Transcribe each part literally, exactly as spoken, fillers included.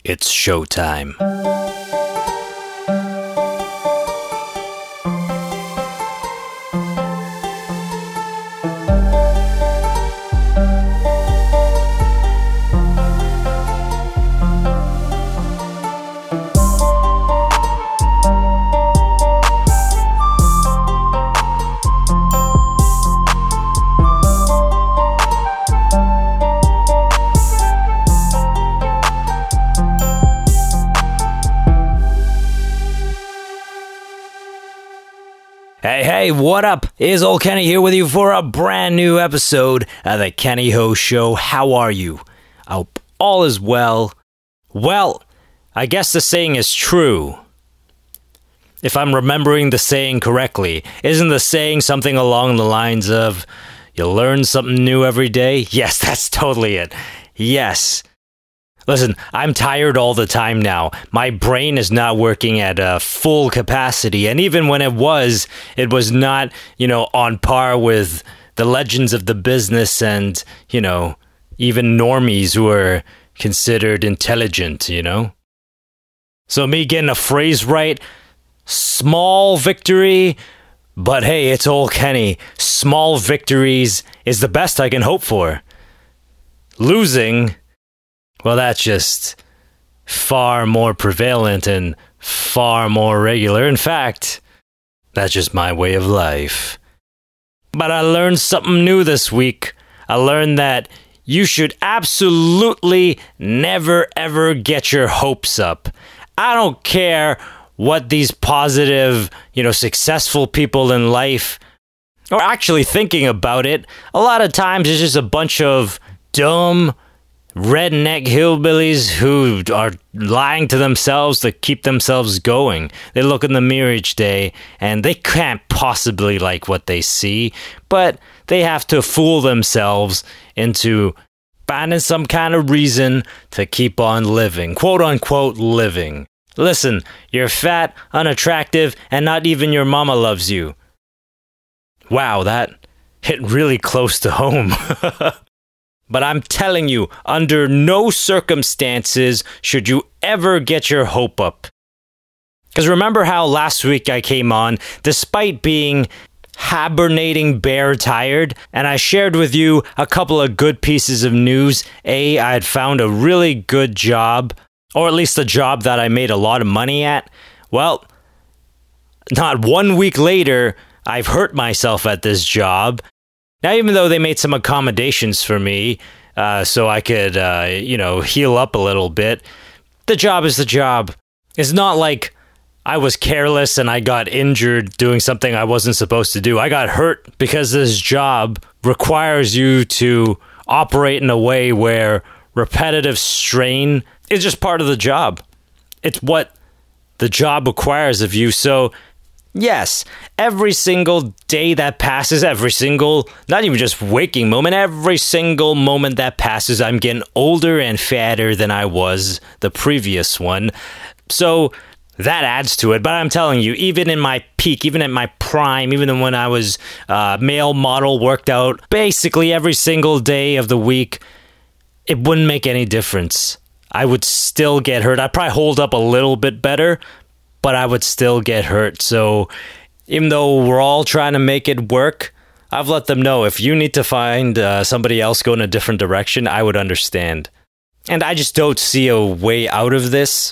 It's showtime. Hey, hey, what up? It's old Kenny here with you for a brand new episode of the Kenny Ho Show. How are you? I hope all is well. Well, I guess the saying is true. If I'm remembering the saying correctly, isn't the saying something along the lines of, you learn something new every day? Yes, that's totally it. Yes. Listen, I'm tired all the time now. My brain is not working at a full capacity. And even when it was, it was not, you know, on par with the legends of the business and, you know, even normies who are considered intelligent, you know? So me getting a phrase right, small victory, but hey, it's old Kenny. Small victories is the best I can hope for. Losing... well, that's just far more prevalent and far more regular. In fact, that's just my way of life. But I learned something new this week. I learned that you should absolutely never, ever get your hopes up. I don't care what these positive, you know, successful people in life are actually thinking about it. A lot of times it's just a bunch of dumb redneck hillbillies who are lying to themselves to keep themselves going. They look in the mirror each day and they can't possibly like what they see, but they have to fool themselves into finding some kind of reason to keep on living, quote unquote living. Listen, you're fat, unattractive, and not even your mama loves you. Wow, that hit really close to home. But I'm telling you, under no circumstances should you ever get your hope up. Because remember how last week I came on, despite being hibernating bear tired, and I shared with you a couple of good pieces of news. A, I had found a really good job, or at least a job that I made a lot of money at. Well, not one week later, I've hurt myself at this job. Now, even though they made some accommodations for me uh, so I could, uh, you know, heal up a little bit, the job is the job. It's not like I was careless and I got injured doing something I wasn't supposed to do. I got hurt because this job requires you to operate in a way where repetitive strain is just part of the job. It's what the job requires of you. So yes, every single day that passes, every single, not even just waking moment, every single moment that passes, I'm getting older and fatter than I was the previous one. So that adds to it. But I'm telling you, even in my peak, even at my prime, even when I was uh, male model, worked out basically every single day of the week, it wouldn't make any difference. I would still get hurt. I'd probably hold up a little bit better, but I would still get hurt. So even though we're all trying to make it work, I've let them know if you need to find uh, somebody else go in a different direction, I would understand. And I just don't see a way out of this.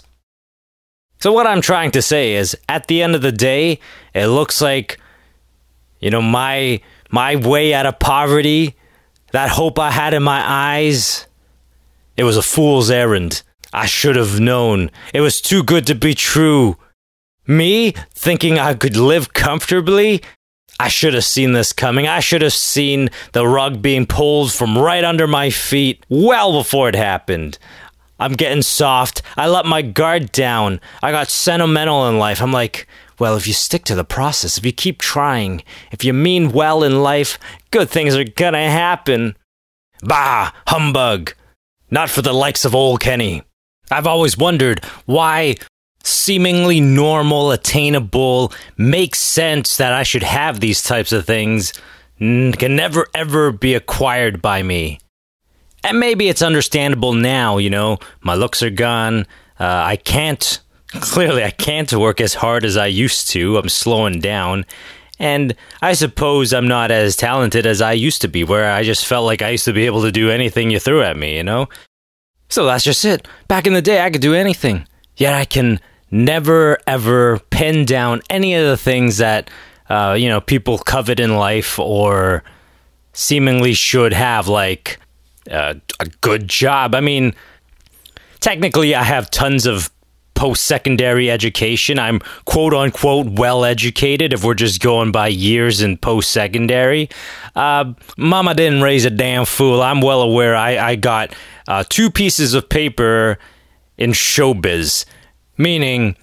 So what I'm trying to say is, at the end of the day, it looks like, you know, my my way out of poverty, that hope I had in my eyes, it was a fool's errand. I should have known. It was too good to be true. Me, thinking I could live comfortably, I should have seen this coming. I should have seen the rug being pulled from right under my feet well before it happened. I'm getting soft. I let my guard down. I got sentimental in life. I'm like, well, if you stick to the process, if you keep trying, if you mean well in life, good things are gonna happen. Bah, humbug. Not for the likes of old Kenny. I've always wondered why seemingly normal, attainable, makes sense that I should have these types of things n- can never ever be acquired by me. And maybe it's understandable now, you know, my looks are gone, Uh, I can't, clearly I can't work as hard as I used to. I'm slowing down. And I suppose I'm not as talented as I used to be, where I just felt like I used to be able to do anything you threw at me, you know? So that's just it. Back in the day, I could do anything. Yet I can never, ever pin down any of the things that, uh, you know, people covet in life or seemingly should have, like uh, a good job. I mean, technically, I have tons of post-secondary education. I'm quote-unquote well-educated if we're just going by years in post-secondary. Uh, Mama didn't raise a damn fool. I'm well aware I, I got uh, two pieces of paper in showbiz, meaning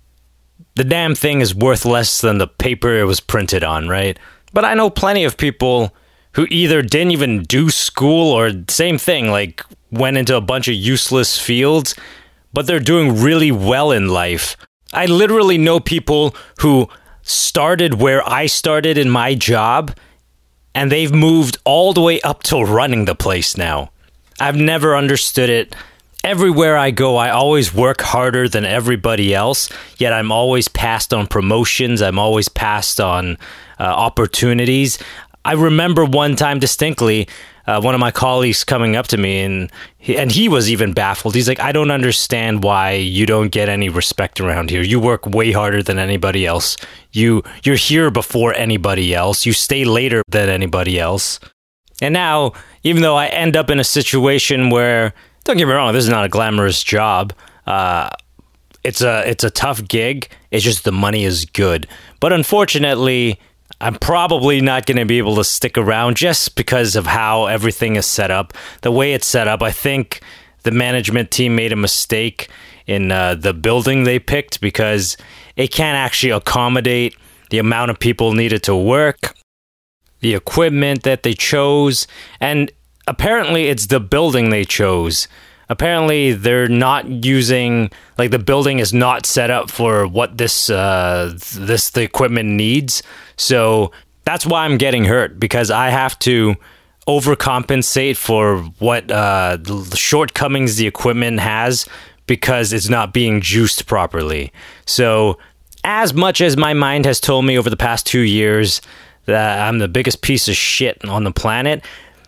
the damn thing is worth less than the paper it was printed on, right? But I know plenty of people who either didn't even do school or same thing, like went into a bunch of useless fields, but they're doing really well in life. I literally know people who started where I started in my job, and they've moved all the way up to running the place now. I've never understood it. Everywhere I go, I always work harder than everybody else, yet I'm always passed on promotions. I'm always passed on uh, opportunities. I remember one time distinctly, uh, one of my colleagues coming up to me, and he, and he was even baffled. He's like, I don't understand why you don't get any respect around here. You work way harder than anybody else. You, you're here before anybody else. You stay later than anybody else. And now, even though I end up in a situation where, don't get me wrong, this is not a glamorous job. Uh, it's a it's a tough gig. It's just the money is good. But unfortunately, I'm probably not going to be able to stick around just because of how everything is set up. The way it's set up, I think the management team made a mistake in uh, the building they picked because it can't actually accommodate the amount of people needed to work, the equipment that they chose, and apparently it's the building they chose. Apparently they're not using, like the building is not set up for what this uh, this the equipment needs. So that's why I'm getting hurt, because I have to overcompensate for what uh, the shortcomings the equipment has because it's not being juiced properly. So as much as my mind has told me over the past two years that I'm the biggest piece of shit on the planet,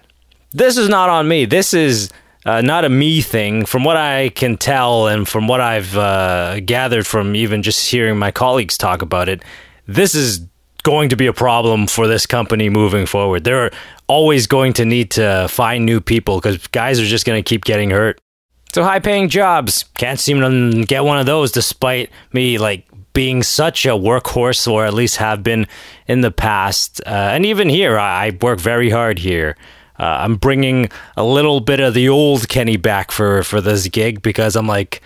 this is not on me. This is uh, not a me thing. From what I can tell and from what I've uh, gathered from even just hearing my colleagues talk about it, this is going to be a problem for this company moving forward. They're always going to need to find new people because guys are just going to keep getting hurt. So high-paying jobs, can't seem to get one of those despite me like being such a workhorse, or at least have been in the past. Uh, and even here, I, I work very hard here. Uh, I'm bringing a little bit of the old Kenny back for, for this gig because I'm like,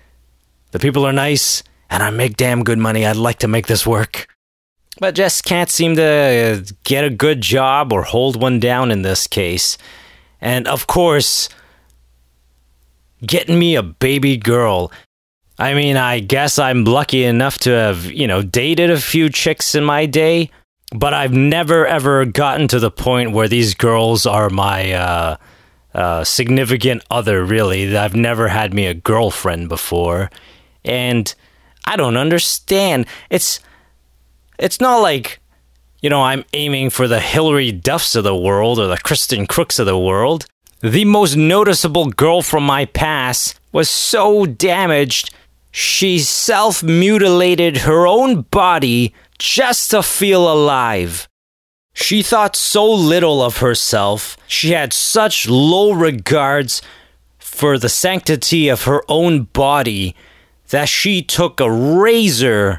the people are nice and I make damn good money. I'd like to make this work. But just can't seem to get a good job or hold one down in this case. And of course, getting me a baby girl. I mean, I guess I'm lucky enough to have, you know, dated a few chicks in my day. But I've never, ever gotten to the point where these girls are my uh, uh, significant other, really. I've never had me a girlfriend before. And I don't understand. It's it's not like, you know, I'm aiming for the Hillary Duffs of the world or the Kristen Crooks of the world. The most noticeable girl from my past was so damaged, she self-mutilated her own body just to feel alive. She thought so little of herself. She had such low regards for the sanctity of her own body that she took a razor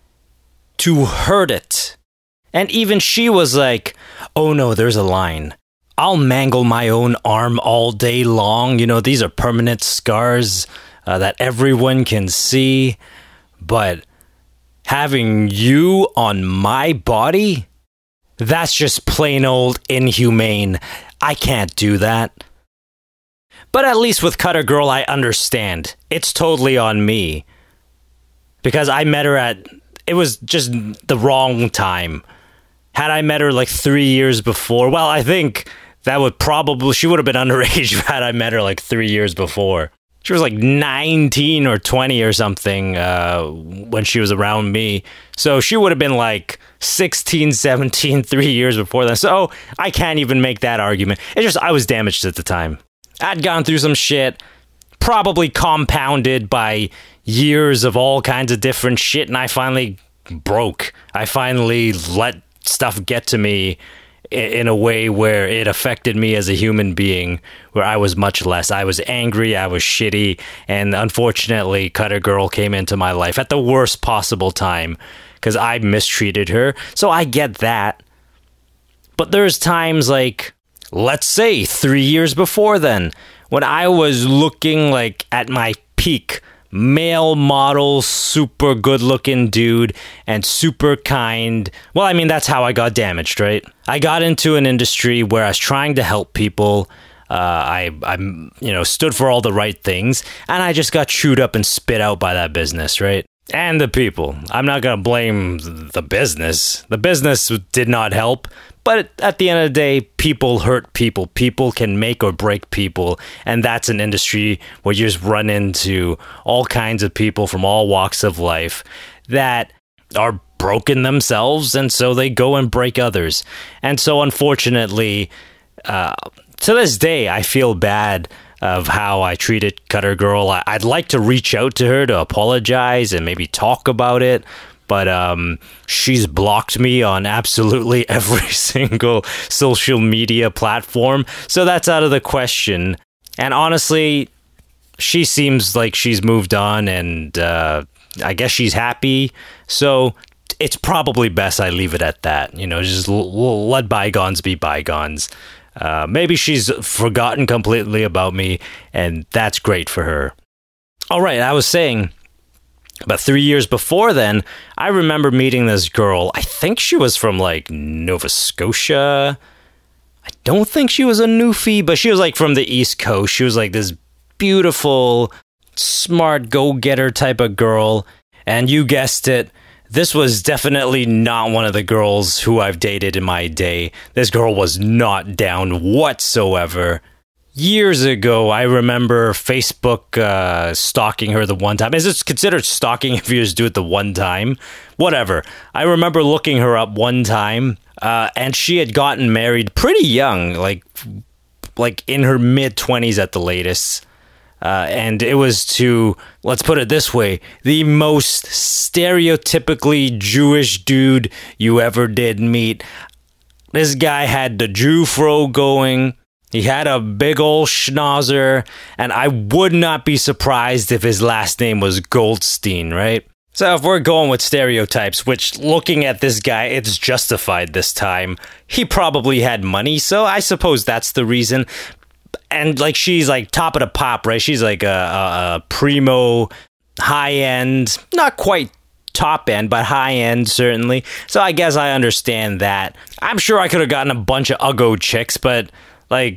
to hurt it. And even she was like, oh no, there's a line. I'll mangle my own arm all day long. You know, these are permanent scars uh, that everyone can see. But having you on my body? That's just plain old inhumane. I can't do that. But at least with Cutter Girl, I understand. It's totally on me. Because I met her at... It was just the wrong time. Had I met her like three years before, well, I think that would probably... She would have been underage had I met her like three years before. She was like nineteen or twenty or something uh, when she was around me. So she would have been like sixteen, seventeen, three years before that. So I can't even make that argument. It's just I was damaged at the time. I'd gone through some shit, probably compounded by years of all kinds of different shit, and I finally broke. I finally let stuff get to me in a way where it affected me as a human being, where I was much less. I was angry, I was shitty, and unfortunately, Cutter Girl came into my life at the worst possible time because I mistreated her. So I get that. But there's times like, let's say three years before then, when I was looking like at my peak, male model, super good looking dude, and super kind. Well, I mean, that's how I got damaged, right? I got into an industry where I was trying to help people. Uh, I, I, you know, stood for all the right things, and I just got chewed up and spit out by that business, right? And the people. I'm not going to blame the business. The business did not help. But at the end of the day, people hurt people. People can make or break people. And that's an industry where you just run into all kinds of people from all walks of life that are broken themselves. And so they go and break others. And so unfortunately, uh, to this day, I feel bad of how I treated Cutter Girl. I- I'd like to reach out to her to apologize and maybe talk about it. But um, she's blocked me on absolutely every single social media platform. So that's out of the question. And honestly, she seems like she's moved on, and uh, I guess she's happy. So it's probably best I leave it at that. You know, just l- let bygones be bygones. Uh, maybe she's forgotten completely about me, and that's great for her. All right, I was saying... But three years before then, I remember meeting this girl. I think she was from, like, Nova Scotia. I don't think she was a Newfie, but she was, like, from the East Coast. She was, like, this beautiful, smart, go-getter type of girl. And you guessed it, this was definitely not one of the girls who I've dated in my day. This girl was not down whatsoever. Years ago, I remember Facebook uh, stalking her the one time. Is it considered stalking if you just do it the one time? Whatever. I remember looking her up one time, uh, and she had gotten married pretty young, like like in her mid-twenties at the latest. Uh, and it was to, let's put it this way, the most stereotypically Jewish dude you ever did meet. This guy had the Jew fro going. He had a big old schnauzer, and I would not be surprised if his last name was Goldstein, right? So if we're going with stereotypes, which looking at this guy, it's justified this time. He probably had money, so I suppose that's the reason. And like she's like top of the pop, right? She's like a, a, a primo, high end, not quite top end, but high end certainly. So I guess I understand that. I'm sure I could have gotten a bunch of uggo chicks, but like,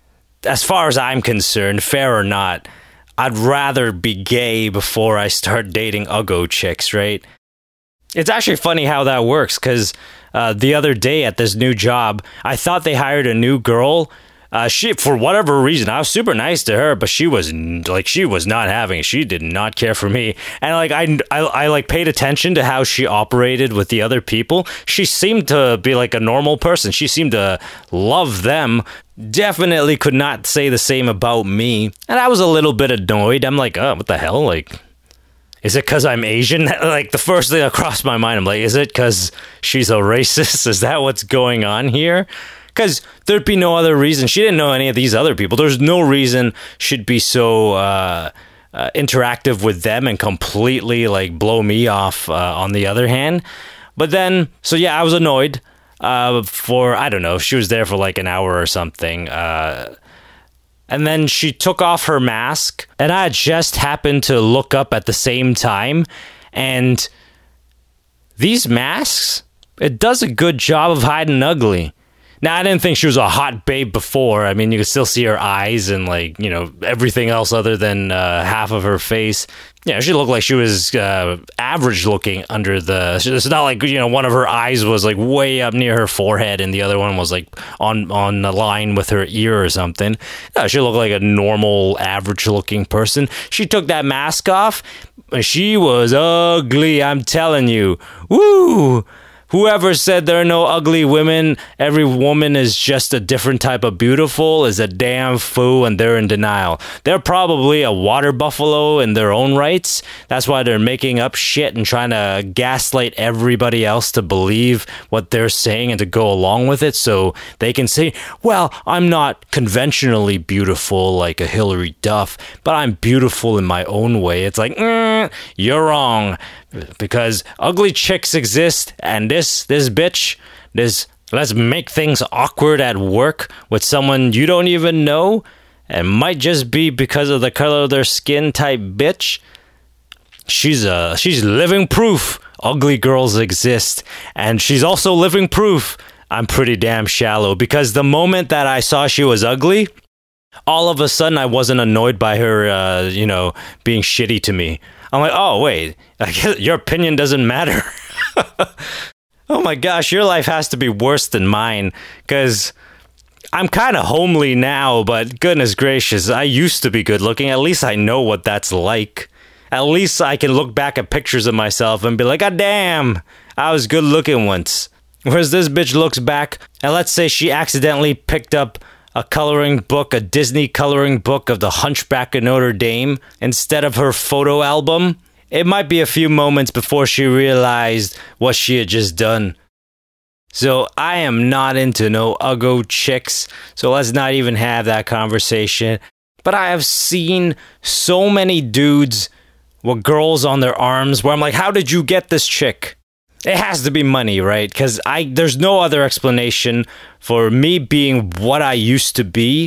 as far as I'm concerned, fair or not, I'd rather be gay before I start dating uggo chicks, right? It's actually funny how that works, because uh, the other day at this new job, I thought they hired a new girl. Uh, she, for whatever reason, I was super nice to her, but she was like, she was not having it. She did not care for me. And like, I, I, I like paid attention to how she operated with the other people. She seemed to be like a normal person. She seemed to love them. Definitely could not say the same about me. And I was a little bit annoyed. I'm like, oh, what the hell? Like, is it because I'm Asian? Like, the first thing that crossed my mind, I'm like, is it because she's a racist? Is that what's going on here? Because there'd be no other reason. She didn't know any of these other people. There's no reason she'd be so uh, uh, interactive with them and completely, like, blow me off uh, on the other hand. But then, so yeah, I was annoyed uh, for, I don't know, she was there for like an hour or something. Uh, and then she took off her mask, and I just happened to look up at the same time. And these masks, it does a good job of hiding ugly. Now, I didn't think she was a hot babe before. I mean, you could still see her eyes and, like, you know, everything else other than uh, half of her face. Yeah, she looked like she was uh, average looking under the... It's not like, you know, one of her eyes was like way up near her forehead and the other one was like on, on the line with her ear or something. No, she looked like a normal, average looking person. She took that mask off. She was ugly, I'm telling you. Woo! Whoever said there are no ugly women, every woman is just a different type of beautiful, is a damn fool, and they're in denial. They're probably a water buffalo in their own rights. That's why they're making up shit and trying to gaslight everybody else to believe what they're saying and to go along with it so they can say, well, I'm not conventionally beautiful like a Hillary Duff, but I'm beautiful in my own way. It's like, mm, you're wrong. Because ugly chicks exist, and this this bitch, this let's make things awkward at work with someone you don't even know, and might just be because of the color of their skin type bitch. She's a she's living proof ugly girls exist, and she's also living proof I'm pretty damn shallow. Because the moment that I saw she was ugly, all of a sudden I wasn't annoyed by her, uh, you know, being shitty to me. I'm like, oh, wait, I guess your opinion doesn't matter. Oh my gosh, your life has to be worse than mine, because I'm kind of homely now, but goodness gracious, I used to be good looking. At least I know what that's like. At least I can look back at pictures of myself and be like, God damn, I was good looking once. Whereas this bitch looks back, and let's say she accidentally picked up a coloring book, a Disney coloring book of the Hunchback of Notre Dame instead of her photo album. It might be a few moments before she realized what she had just done. So I am not into no uggo chicks, so let's not even have that conversation. But I have seen so many dudes with girls on their arms where I'm like, how did you get this chick? It has to be money, right? Because I there's no other explanation for me being what I used to be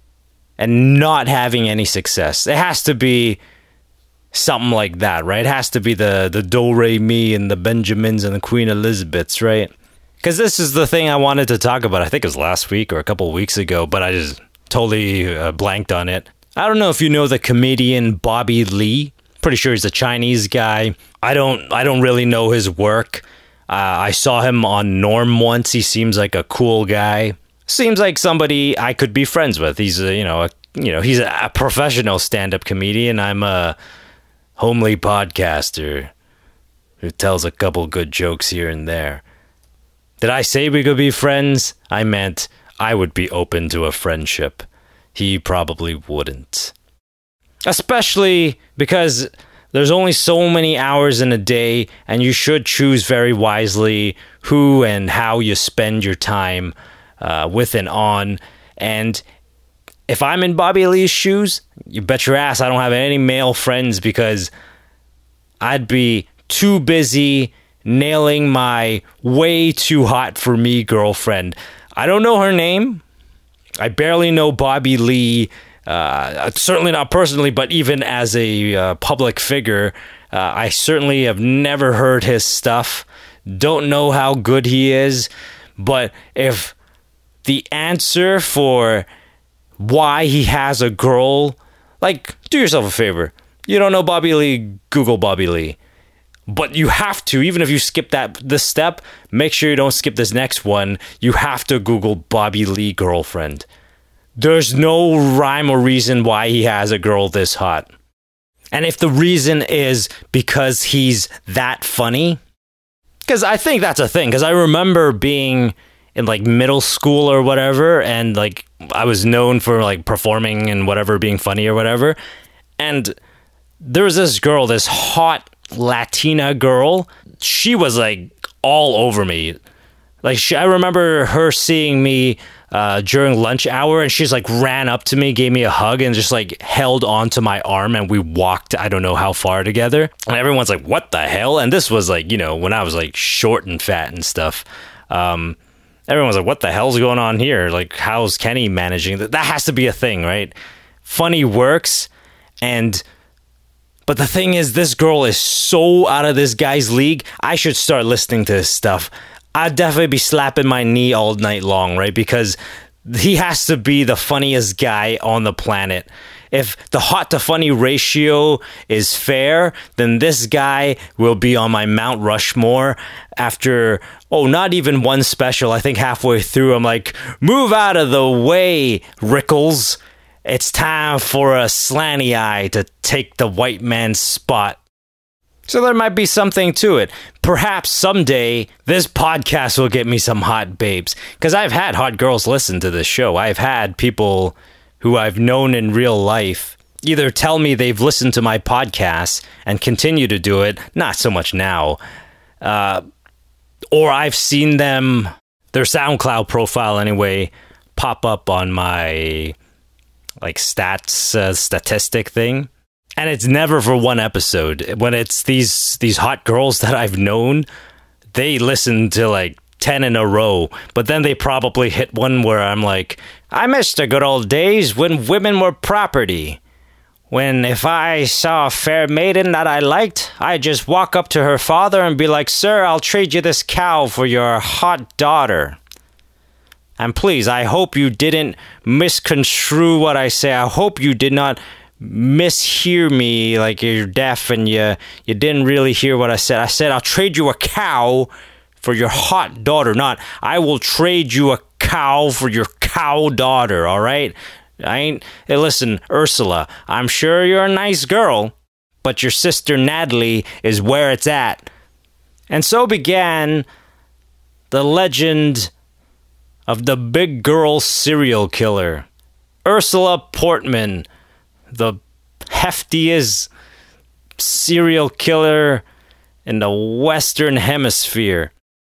and not having any success. It has to be something like that, right? It has to be the, the Do-Re-Mi and the Benjamins and the Queen Elizabeths, right? Because this is the thing I wanted to talk about. I think it was last week or a couple of weeks ago, but I just totally uh, blanked on it. I don't know if you know the comedian Bobby Lee. Pretty sure he's a Chinese guy. I don't I don't really know his work. Uh, I saw him on Norm once. He seems like a cool guy. Seems like somebody I could be friends with. He's a, you know, a, you know, he's a professional stand-up comedian. I'm a homely podcaster who tells a couple good jokes here and there. Did I say we could be friends? I meant I would be open to a friendship. He probably wouldn't. Especially because there's only so many hours in a day, and you should choose very wisely who and how you spend your time uh, with and on. And if I'm in Bobby Lee's shoes, you bet your ass I don't have any male friends, because I'd be too busy nailing my way too hot for me girlfriend. I don't know her name. I barely know Bobby Lee. Uh, certainly not personally, but even as a uh, public figure, uh, I certainly have never heard his stuff. Don't know how good he is. But if the answer for why he has a girl, like, do yourself a favor. You don't know Bobby Lee, Google Bobby Lee. But you have to, even if you skip that this step, make sure you don't skip this next one. You have to Google Bobby Lee girlfriend. There's no rhyme or reason why he has a girl this hot. And if the reason is because he's that funny, because I think that's a thing, because I remember being in like middle school or whatever, and like I was known for like performing and whatever, being funny or whatever, and there was this girl, this hot Latina girl, she was like all over me. Like, she, I remember her seeing me uh, during lunch hour, and she's like ran up to me, gave me a hug, and just like held onto my arm, and we walked I don't know how far together. And everyone's like, what the hell? And this was like, you know, when I was like short and fat and stuff. Um, everyone was like, what the hell's going on here? Like, how's Kenny managing that? That has to be a thing, right? Funny works. And but the thing is, this girl is so out of this guy's league. I should start listening to his stuff. I'd definitely be slapping my knee all night long, right? Because he has to be the funniest guy on the planet. if the hot to funny ratio is fair, then this guy will be on my Mount Rushmore after, oh, not even one special. I think halfway through, I'm like, move out of the way, Rickles. It's time for a slanty eye to take the white man's spot. So there might be something to it. Perhaps someday this podcast will get me some hot babes. Because I've had hot girls listen to this show. I've had people who I've known in real life either tell me they've listened to my podcast and continue to do it. Not so much now. Uh, or I've seen them, their SoundCloud profile anyway, pop up on my like stats uh, statistic thing. And it's never for one episode. When it's these these hot girls that I've known, they listen to like ten in a row. But then they probably hit one where I'm like, I miss the good old days when women were property. When if I saw a fair maiden that I liked, I'd just walk up to her father and be like, sir, I'll trade you this cow for your hot daughter. And please, I hope you didn't misconstrue what I say. I hope you did not mishear me, like you're deaf and you you didn't really hear what I said. I said I'll trade you a cow for your hot daughter, not I will trade you a cow for your cow daughter, all right? I ain't, hey, listen, Ursula, I'm sure you're a nice girl, but your sister Natalie is where it's at. And so began the legend of the big girl serial killer, Ursula Portman, the heftiest serial killer in the Western Hemisphere.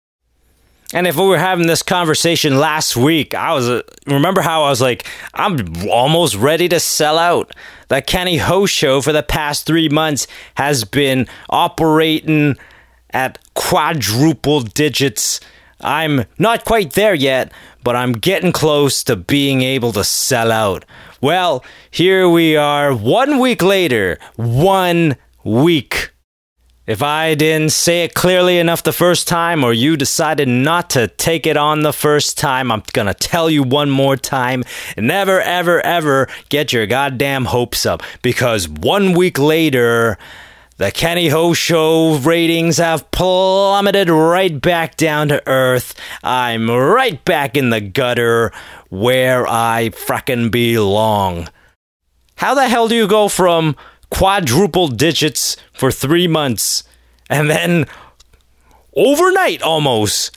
And if we were having this conversation last week, I was, uh, remember how I was like, I'm almost ready to sell out. The Kenny Ho Show for the past three months has been operating at quadruple digits. I'm not quite there yet, but I'm getting close to being able to sell out. Well, here we are, one week later, one week. If I didn't say it clearly enough the first time, or you decided not to take it on the first time, I'm gonna tell you one more time. Never, ever, ever get your goddamn hopes up, because one week later, the Kenny Ho Show ratings have plummeted right back down to earth. I'm right back in the gutter where I frickin' belong. How the hell do you go from quadruple digits for three months and then overnight almost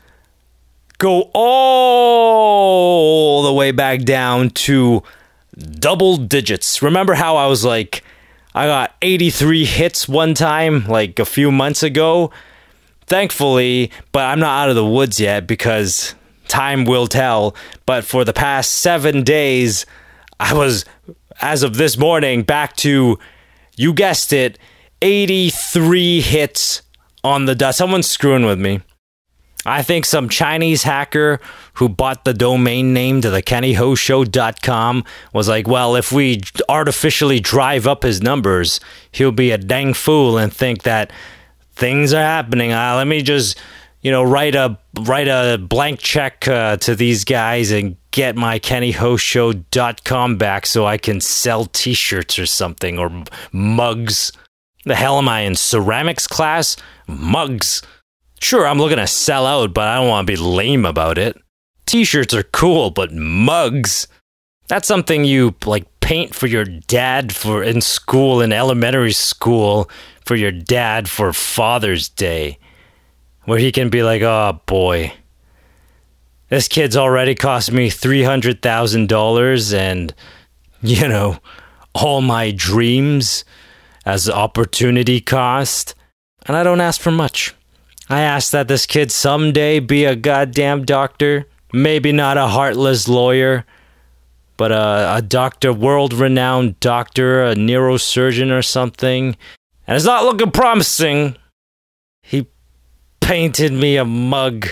go all the way back down to double digits? Remember how I was like, I got eighty-three hits one time, like a few months ago. Thankfully, but I'm not out of the woods yet because time will tell. But for the past seven days, I was, as of this morning, back to, you guessed it, eighty-three hits on the dot. Someone's screwing with me. I think some Chinese hacker who bought the domain name to the kenny ho show dot com was like, well, if we artificially drive up his numbers, he'll be a dang fool and think that things are happening. Uh, let me just, you know, write a write a blank check uh, to these guys and get my kenny ho show dot com back so I can sell t-shirts or something, or mugs. The hell am I in ceramics class? Mugs. Sure, I'm looking to sell out, but I don't want to be lame about it. T-shirts are cool, but mugs? That's something you, like, paint for your dad for in school, in elementary school, for your dad for Father's Day. Where he can be like, oh, boy. This kid's already cost me three hundred thousand dollars and, you know, all my dreams as opportunity cost. And I don't ask for much. I ask that this kid someday be a goddamn doctor. Maybe not a heartless lawyer, but a, a doctor, world-renowned doctor, a neurosurgeon or something. And it's not looking promising. He painted me a mug.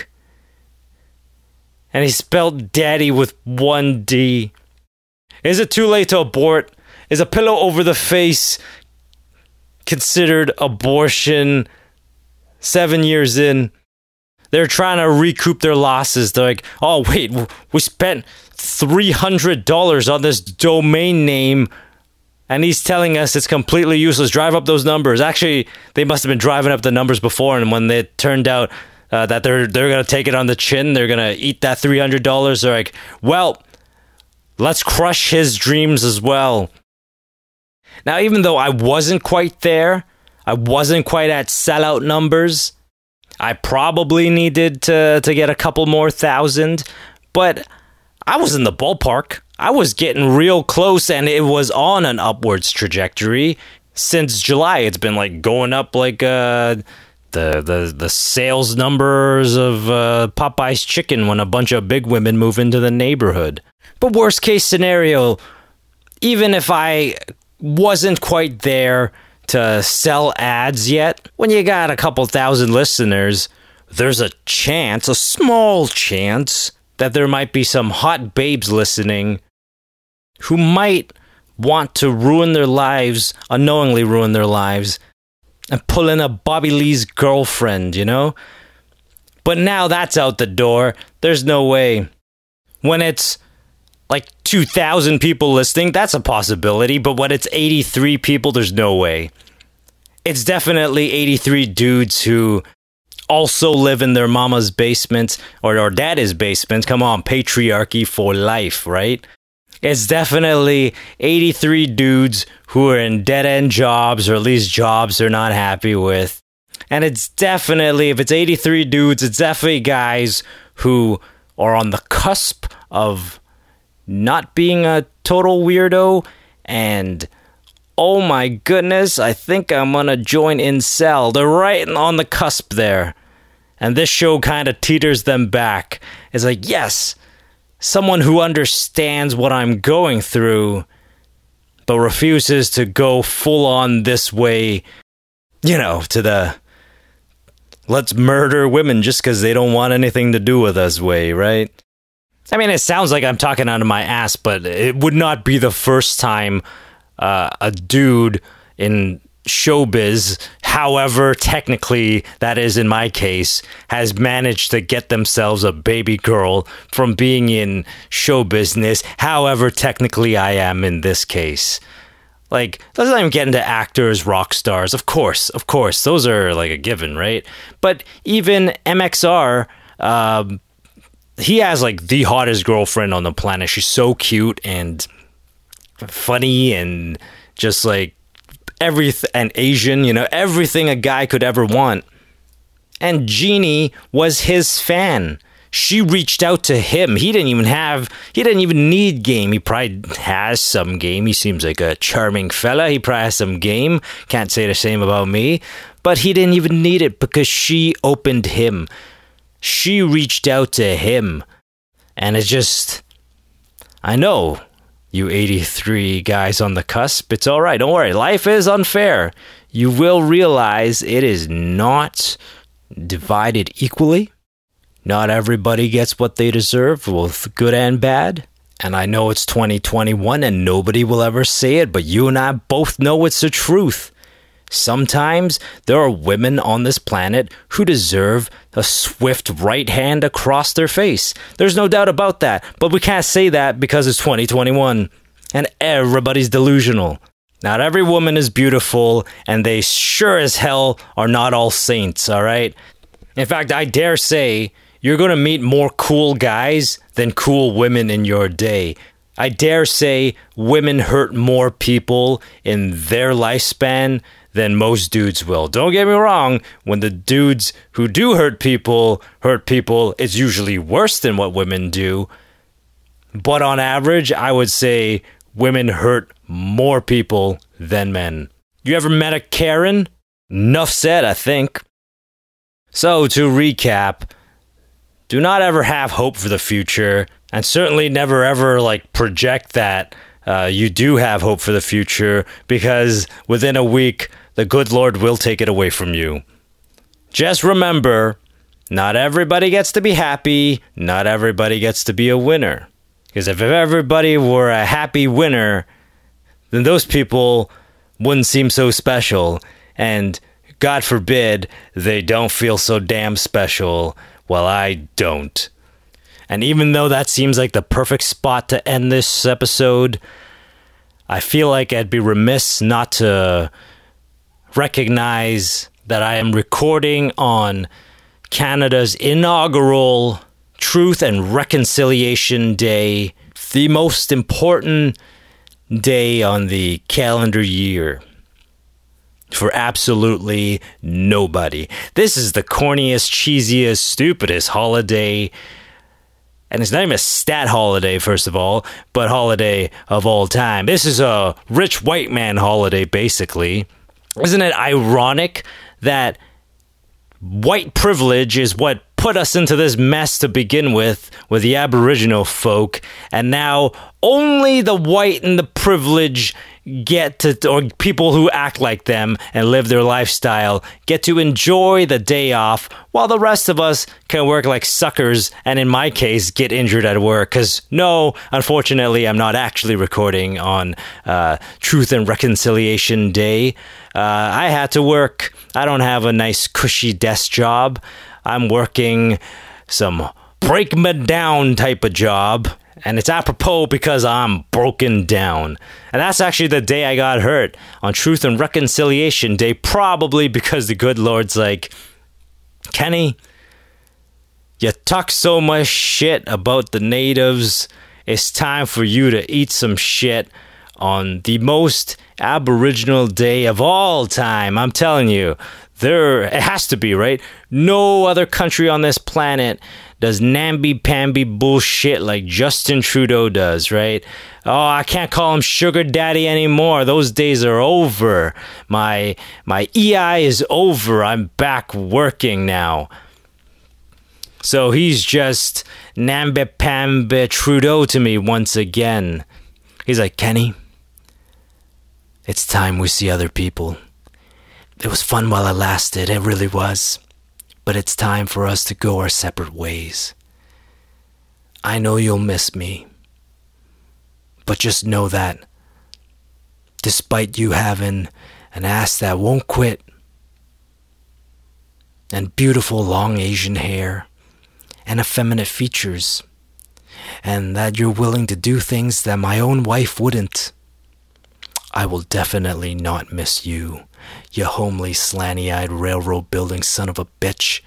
And he spelled daddy with one D. Is it too late to abort? Is a pillow over the face considered abortion? Seven years in, they're trying to recoup their losses. They're like, oh, wait, we spent three hundred dollars on this domain name And he's telling us it's completely useless. Drive up those numbers. Actually, they must have been driving up the numbers before, and when it turned out uh, that they're they're going to take it on the chin, they're going to eat that three hundred dollars, they're like, well, let's crush his dreams as well. Now, even though I wasn't quite there, I wasn't quite at sellout numbers, I probably needed to, to get a couple more thousand, but I was in the ballpark. I was getting real close, and it was on an upwards trajectory. Since July, it's been like going up like uh, the, the, the sales numbers of uh, Popeye's chicken when a bunch of big women move into the neighborhood. But worst case scenario, even if I wasn't quite there to sell ads yet, when you got a couple thousand listeners, there's a chance, a small chance, that there might be some hot babes listening who might want to ruin their lives, unknowingly ruin their lives, and pull in a Bobby Lee's girlfriend, you know? But now that's out the door. There's no way. When it's like two thousand people listening, that's a possibility, but when it's eighty-three people, there's no way. It's definitely eighty-three dudes who also live in their mama's basement or, or daddy's basement. Come on, patriarchy for life, right? It's definitely eighty-three dudes who are in dead-end jobs, or at least jobs they're not happy with. And it's definitely, if it's eighty-three dudes, it's definitely guys who are on the cusp of not being a total weirdo, and oh my goodness, I think I'm gonna join Incel. They're right on the cusp there. And this show kind of teeters them back. It's like, yes, someone who understands what I'm going through, but refuses to go full on this way, you know, to the let's murder women just because they don't want anything to do with us way, right? I mean, it sounds like I'm talking out of my ass, but it would not be the first time uh, a dude in showbiz, however technically that is in my case, has managed to get themselves a baby girl from being in show business, however technically I am in this case. Like, let's not even get into actors, rock stars. Of course, of course, those are like a given, right? But even M X R, um, he has like the hottest girlfriend on the planet. She's so cute and funny and just like everything, and Asian, you know, everything a guy could ever want. And Jeannie was his fan. She reached out to him. He didn't even have, he didn't even need game. He probably has some game. He seems like a charming fella. He probably has some game. Can't say the same about me. But he didn't even need it because she opened him. She reached out to him. And it's just, I know, you eighty-three guys on the cusp, it's all right. Don't worry. Life is unfair. You will realize it is not divided equally. Not everybody gets what they deserve, both good and bad. And I know it's twenty twenty-one and nobody will ever say it, but you and I both know it's the truth. Sometimes there are women on this planet who deserve a swift right hand across their face. There's no doubt about that, but we can't say that because it's twenty twenty-one and everybody's delusional. Not every woman is beautiful, and they sure as hell are not all saints, all right? In fact, I dare say you're going to meet more cool guys than cool women in your day. I dare say women hurt more people in their lifespan than most dudes will. Don't get me wrong, when the dudes who do hurt people hurt people, it's usually worse than what women do. But on average, I would say women hurt more people than men. You ever met a Karen? Nuff said, I think. So, to recap, do not ever have hope for the future, and certainly never ever like project that uh, you do have hope for the future, because within a week, the good Lord will take it away from you. Just remember, not everybody gets to be happy, not everybody gets to be a winner. Because if everybody were a happy winner, then those people wouldn't seem so special, and God forbid they don't feel so damn special. Well, I don't. And even though that seems like the perfect spot to end this episode, I feel like I'd be remiss not to recognize that I am recording on Canada's inaugural Truth and Reconciliation Day, the most important day on the calendar year for absolutely nobody. This is the corniest, cheesiest, stupidest holiday. And it's not even a stat holiday, first of all, but holiday of all time. This is a rich white man holiday, basically. Isn't it ironic that white privilege is what put us into this mess to begin with, with the Aboriginal folk, and now only the white and the privileged get to, or people who act like them and live their lifestyle, get to enjoy the day off, while the rest of us can work like suckers, and in my case, get injured at work. Because no, unfortunately, I'm not actually recording on uh, Truth and Reconciliation Day. Uh, I had to work. I don't have a nice cushy desk job. I'm working some break me down type of job. And it's apropos because I'm broken down. And that's actually the day I got hurt, on Truth and Reconciliation Day, probably because the good Lord's like, Kenny, you talk so much shit about the natives. It's time for you to eat some shit on the most Aboriginal day of all time. I'm telling you, there it has to be, right? No other country on this planet does namby-pamby bullshit like Justin Trudeau does, right? Oh, I can't call him sugar daddy anymore. Those days are over. My my E I is over. I'm back working now. So he's just namby-pamby Trudeau to me once again. He's like, Kenny, it's time we see other people. It was fun while it lasted, it really was. But it's time for us to go our separate ways. I know you'll miss me. But just know that, despite you having an ass that won't quit, and beautiful long Asian hair, and effeminate features, and that you're willing to do things that my own wife wouldn't, I will definitely not miss you, you homely, slanty-eyed, railroad-building son of a bitch.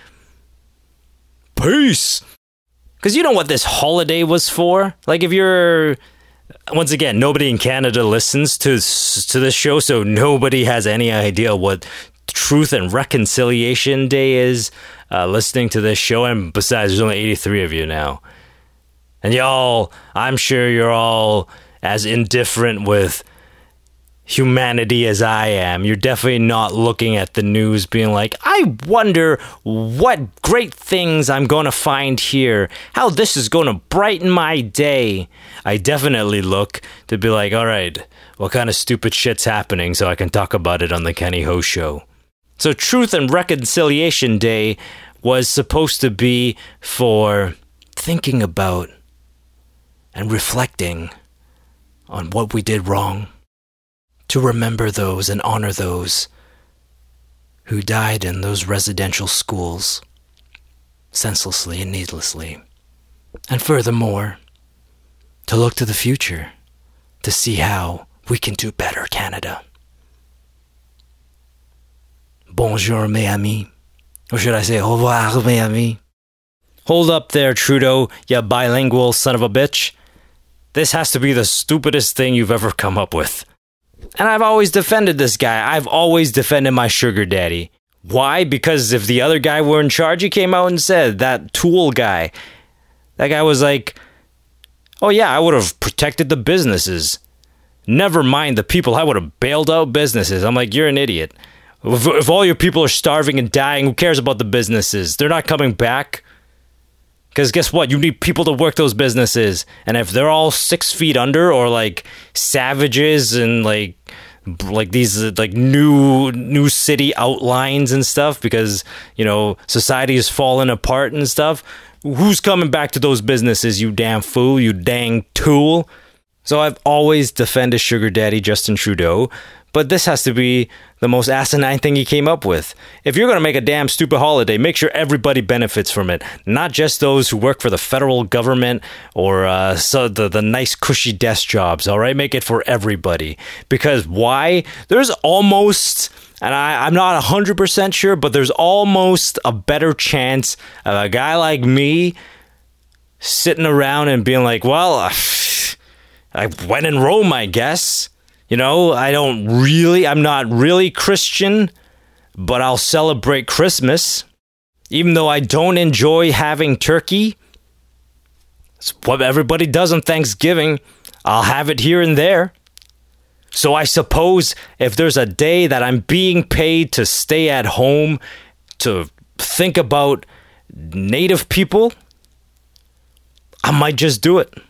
Peace! Because you know what this holiday was for? Like, if you're... Once again, nobody in Canada listens to, to this show, so nobody has any idea what Truth and Reconciliation Day is uh, listening to this show. And besides, there's only eighty-three of you now. And y'all, I'm sure you're all as indifferent with humanity as I am. You're definitely not looking at the news being like, I wonder what great things I'm going to find here, how this is going to brighten my day. I definitely look to be like, all right, what kind of stupid shit's happening so I can talk about it on the Kenny Ho Show. So Truth and Reconciliation Day was supposed to be for thinking about and reflecting on what we did wrong, to remember those and honor those who died in those residential schools, senselessly and needlessly. And furthermore, to look to the future, to see how we can do better, Canada. Bonjour, mes amis. Or should I say, au revoir, mes amis. Hold up there, Trudeau, you bilingual son of a bitch. This has to be the stupidest thing you've ever come up with. And I've always defended this guy. I've always defended my sugar daddy. Why? Because if the other guy were in charge, he came out and said, that Tool guy, that guy was like, oh yeah, I would have protected the businesses. Never mind the people, I would have bailed out businesses. I'm like, you're an idiot. If, if all your people are starving and dying, who cares about the businesses? They're not coming back. Because guess what? You need people to work those businesses. And if they're all six feet under, or like savages and like like these like new new city outlines and stuff, because, you know, society is falling apart and stuff, who's coming back to those businesses, you damn fool, you dang tool? So I've always defended Sugar Daddy Justin Trudeau, but this has to be the most asinine thing he came up with. If you're going to make a damn stupid holiday, make sure everybody benefits from it. Not just those who work for the federal government or uh, so the, the nice cushy desk jobs, all right? Make it for everybody. Because why? There's almost, and I, I'm not one hundred percent sure, but there's almost a better chance of a guy like me sitting around and being like, well, I went in Rome, I guess. You know, I don't really, I'm not really Christian, but I'll celebrate Christmas. Even though I don't enjoy having turkey. It's what everybody does on Thanksgiving. I'll have it here and there. So I suppose if there's a day that I'm being paid to stay at home, to think about Native people, I might just do it.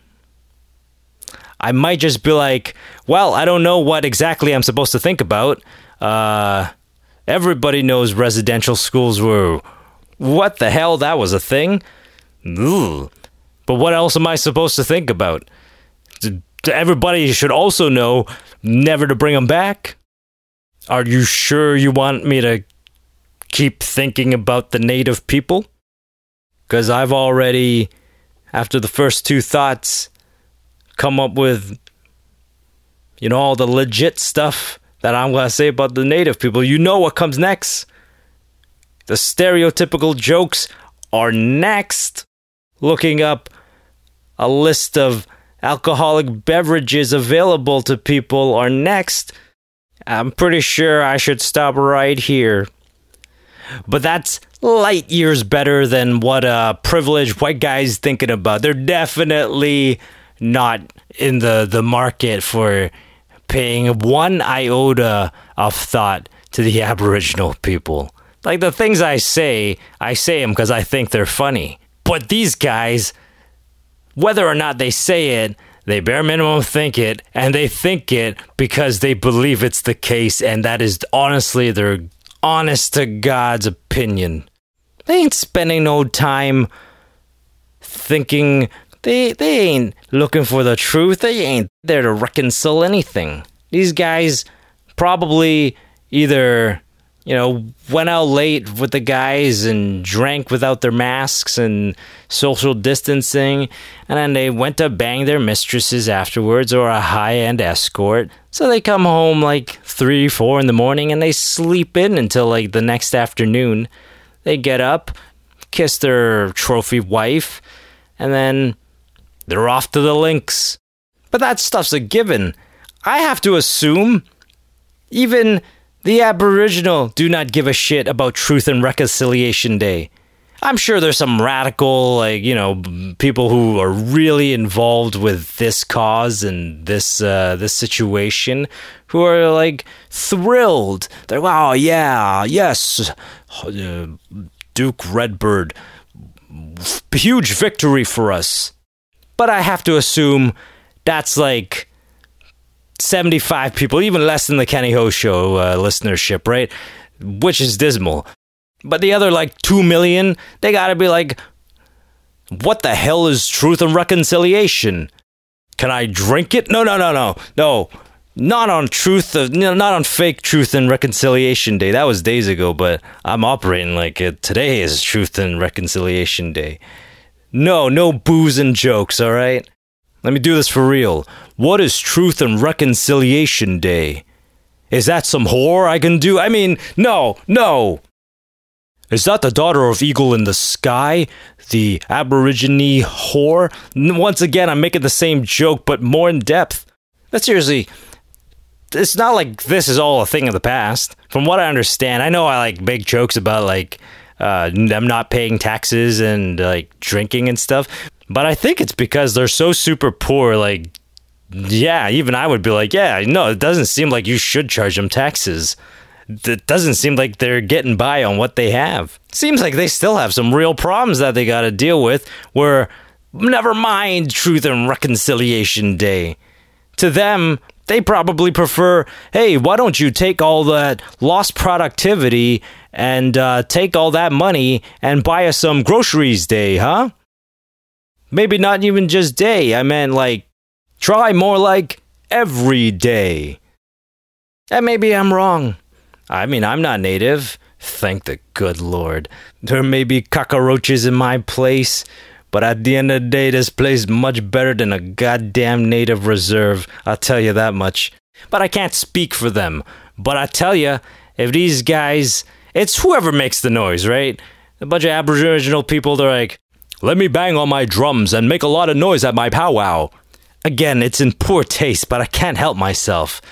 I might just be like, well, I don't know what exactly I'm supposed to think about. Uh, everybody knows residential schools were, what the hell, that was a thing? Ugh. But what else am I supposed to think about? Everybody should also know never to bring them back. Are you sure you want me to keep thinking about the Native people? Because I've already, after the first two thoughts, come up with, you know, all the legit stuff that I'm going to say about the Native people. You know what comes next. The stereotypical jokes are next. Looking up a list of alcoholic beverages available to people are next. I'm pretty sure I should stop right here. But that's light years better than what a privileged white guy's thinking about. They're definitely not in the, the market for paying one iota of thought to the Aboriginal people. Like, the things I say, I say them because I think they're funny. But these guys, whether or not they say it, they bare minimum think it, and they think it because they believe it's the case, and that is honestly their honest to God's opinion. They ain't spending no time thinking. They they ain't looking for the truth. They ain't there to reconcile anything. These guys probably either, you know, went out late with the guys and drank without their masks and social distancing, and then they went to bang their mistresses afterwards, or a high-end escort. So they come home like three, four in the morning, and they sleep in until like the next afternoon. They get up, kiss their trophy wife, and then they're off to the links. But that stuff's a given. I have to assume even the Aboriginal do not give a shit about Truth and Reconciliation Day. I'm sure there's some radical, like, you know, people who are really involved with this cause and this uh, this situation who are, like, thrilled. They're, wow, yeah, yes, uh, Duke Redbird, huge victory for us. But I have to assume that's like seventy-five people, even less than the Kenny Ho Show uh, listenership, right? Which is dismal. But the other like two million, they gotta be like, what the hell is Truth and Reconciliation? Can I drink it? No, no, no, no, no. Not on truth, of, not on fake Truth and Reconciliation Day. That was days ago, but I'm operating like it. Today is Truth and Reconciliation Day. No, no booze and jokes, all right? Let me do this for real. What is Truth and Reconciliation Day? Is that some whore I can do? I mean, no, no. Is that the daughter of Eagle in the Sky? The Aborigine whore? Once again, I'm making the same joke, but more in depth. But seriously, it's not like this is all a thing of the past. From what I understand, I know I like make jokes about like uh, them not paying taxes and like drinking and stuff, but I think it's because they're so super poor. Like, yeah, even I would be like, yeah, no, it doesn't seem like you should charge them taxes. It doesn't seem like they're getting by on what they have. Seems like they still have some real problems that they got to deal with, where never mind Truth and Reconciliation Day. To them, they probably prefer, hey, why don't you take all that lost productivity and uh, take all that money and buy us some groceries day, huh? Maybe not even just day. I meant like Try more like every day. And maybe I'm wrong. I mean, I'm not native. Thank the good Lord. There may be cockroaches in my place, but at the end of the day, this place is much better than a goddamn native reserve. I'll tell you that much. But I can't speak for them. But I tell you, if these guys, it's whoever makes the noise, right? A bunch of Aboriginal people, they're like, let me bang on my drums and make a lot of noise at my powwow. Again, it's in poor taste, but I can't help myself.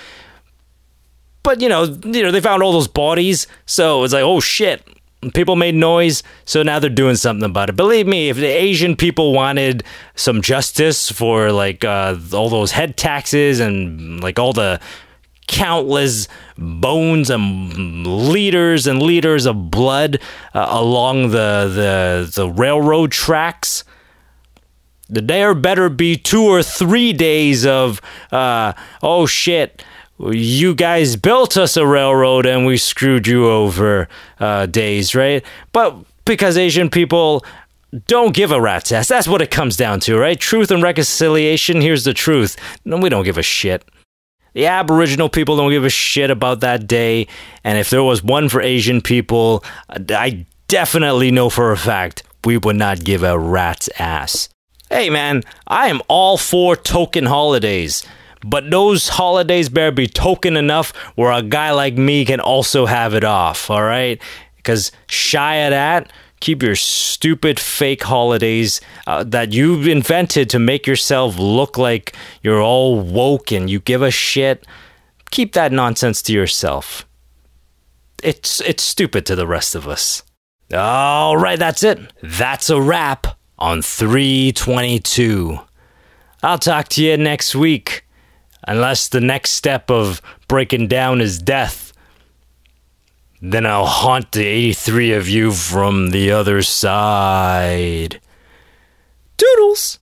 But, you know, you know, they found all those bodies, so it's like, oh shit, people made noise, so now they're doing something about it. Believe me, if the Asian people wanted some justice for, like, uh, all those head taxes and, like, all the countless bones and liters and liters of blood uh, along the, the the railroad tracks, there better be two or three days of, uh, oh shit, you guys built us a railroad and we screwed you over uh, days, right? But because Asian people don't give a rat's ass, that's what it comes down to, right? Truth and reconciliation, here's the truth. No, we don't give a shit. The Aboriginal people don't give a shit about that day, and if there was one for Asian people, I definitely know for a fact we would not give a rat's ass. Hey man, I am all for token holidays, but those holidays better be token enough where a guy like me can also have it off, alright? Because shy of that, keep your stupid fake holidays uh, that you've invented to make yourself look like you're all woke and you give a shit. Keep that nonsense to yourself. It's it's stupid to the rest of us. All right, that's it. That's a wrap on three twenty-two. I'll talk to you next week, unless the next step of breaking down is death. Then I'll haunt the eighty-three of you from the other side. Toodles!